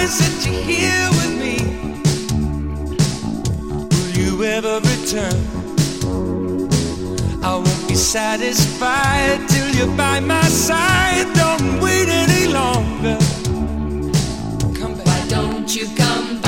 is that you're here with me? Will you ever return? I won't be satisfied till you're by my side. Don't wait any longer. Come back. Why don't you come back?